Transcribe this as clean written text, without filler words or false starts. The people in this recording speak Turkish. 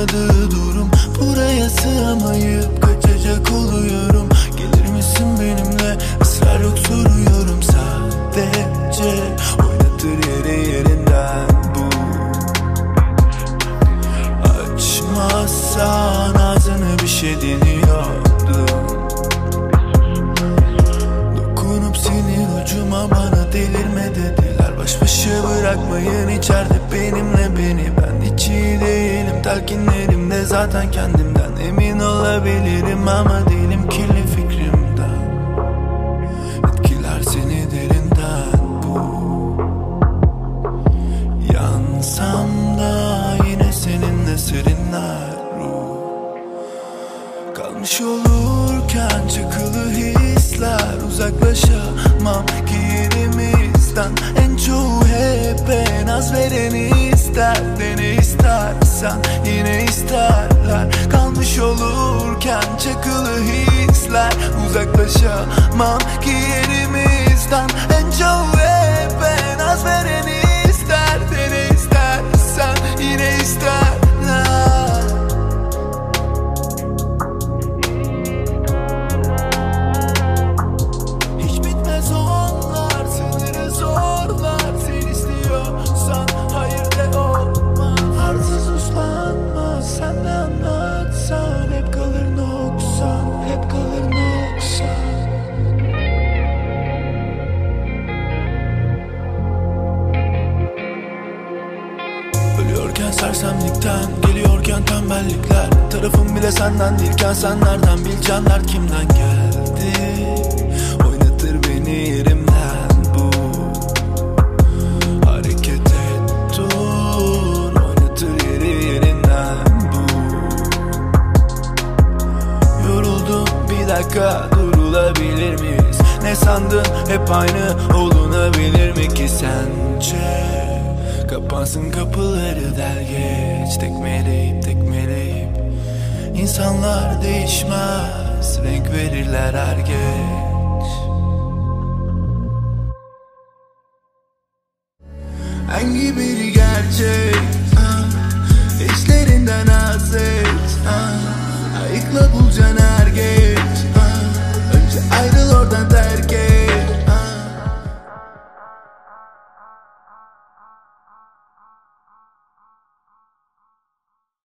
oynadığı durum. Buraya sığamayıp kaçacak oluyorum. Gelir misin benimle, ısrar yok soruyorum. Sadece oynatır yeri yerinden bu. Açmazsan ağzını bir şey deniyordum. Dokunup sinir ucuma bana delirme dediler. Baş başa bırakmayın içeride benimle beni. Ben hiç iyi değilim, telkinlerimde zaten kendimden emin olabilirim. Ama değilim kirli fikrimden, etkiler seni derinden bu. Yansam da yine seninle serinler ruh. Kalmış olurken çakılı hisler, uzaklaşamam ki yerimizden. En çoğu hep en az vereni ister. Dene istersen yine isterler. Kalmış olurken çakılı hisler, uzaklaşamam ki yerimizden. En çoğu hep en az vereni ister. Dene istersen yine isterler. Ölüyorken sersemlikten, geliyorken tembellikler. Tarafım bile senden değilken sen nereden bileceksin dert kimden geldi? Oynatır beni yerimden bu. Hareket et dur, oynatır yeri yerinden bu. Yoruldum bir dakika, durulabilir miyiz? Ne sandın, hep aynı olunabilir mi ki sence? Kapansın kapıları der geç, tekmeleyip tekmeleyip. İnsanlar değişmez, renk verirler her geç.